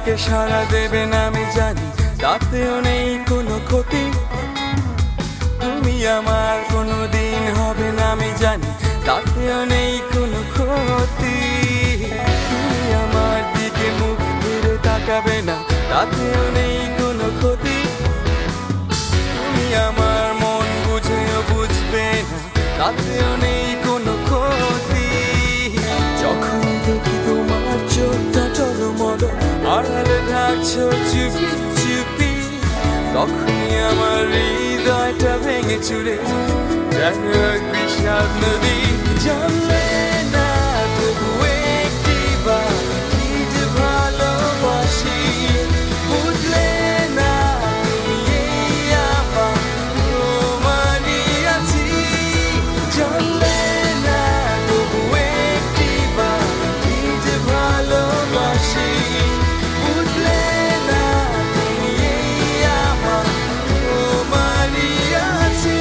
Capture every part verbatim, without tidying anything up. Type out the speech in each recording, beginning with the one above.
ডাকে সাড়া দেবেন আমি জানি, তাতেও নেই কোনো ক্ষতি। তুমি আমার কোনো দিন হবে না আমি জানি, তাতেও নেই কোনো ক্ষতি। তুমি আমার দিকে মুখ ফিরে তাকাবে না, তাতেও নেই কোনো ক্ষতি। তুমি আমার মন বুঝেও বুঝবে না, তাতেও নেই কোনো ক্ষতি। যখন দেখি তোমার চোখটা টলমল, আড়ালে ঢাকছো চুপি চুপি, তখনই আমার হৃদয়টা ভেঙে চুরে যেন এক বিষাদ নদী। জানলে না তবু একটিবার কি যে ভালোবাসি, বুঝলে না তুমি এই আমার তোমারই আছি। জানলে না তবু একটিবার কি যে ভালোবাসি, বুঝলে না তুমি এই আমার তোমারই আছি।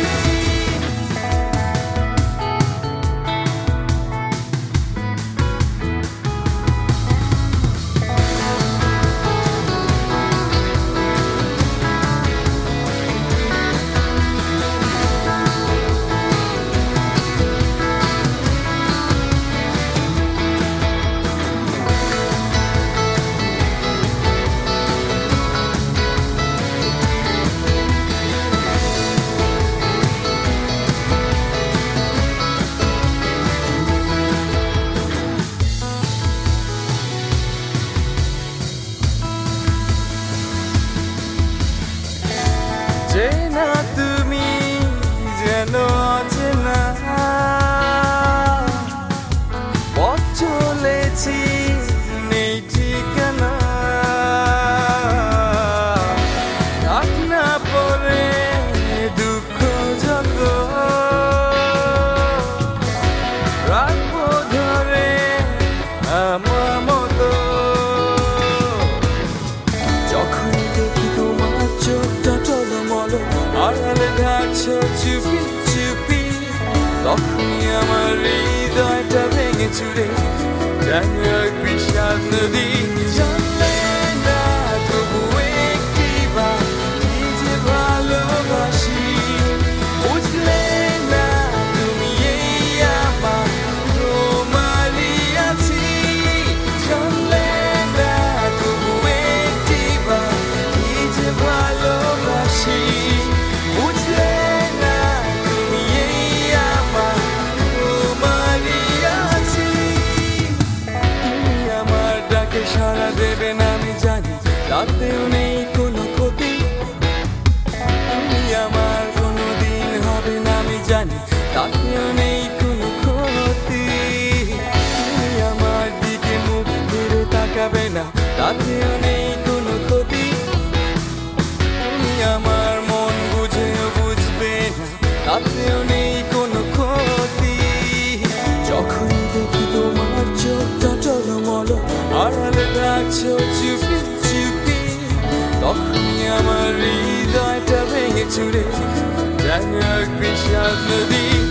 চেনা তুমি যেন অচেনা, পথ চলেছি নেই ঠিকানা। থাক না পরে দুঃখ যত, রাখবো ধরে আমার মতো। যখন দেখি তোমার চোখটা টলমল, আড়ালে ঢাকছো চুপি চুপি, তখনই আমার হৃদয়টা ভেঙে চুরে যেন এক বিষাদ নদী। জানলে না তবু একটিবার কি যে ভালোবাসি, বুঝলে না তুমি এই আমার তোমারই আছি। জানলে না তবু একটিবার কি যে ভালোবাসি, বুঝলে না তুমি এই আমার তোমারই আছি। তুমি আমার ডাকে সাড়া দেবেন আমি জানি, তাতেও নেই কোনো ক্ষতি। তুমি আমার কোনো দিন হবে না আমি জানি, তাতেও নেই কোনো ক্ষতি। তুমি আমার দিকে মুখ ফিরে তাকাবে না, তাতেও নেই কোনো ক্ষতি। তুমি আমার মন বুঝেও বুঝবে না, তাতেও নেই কোনো ক্ষতি। যখন দেখি তোমার চোখটা টলমল, আড়ালে ঢাকছো চুপি চুপি, তখনই আমার হৃদয়টা ভেঙে চুরে যেন এক বিষাদ নদী।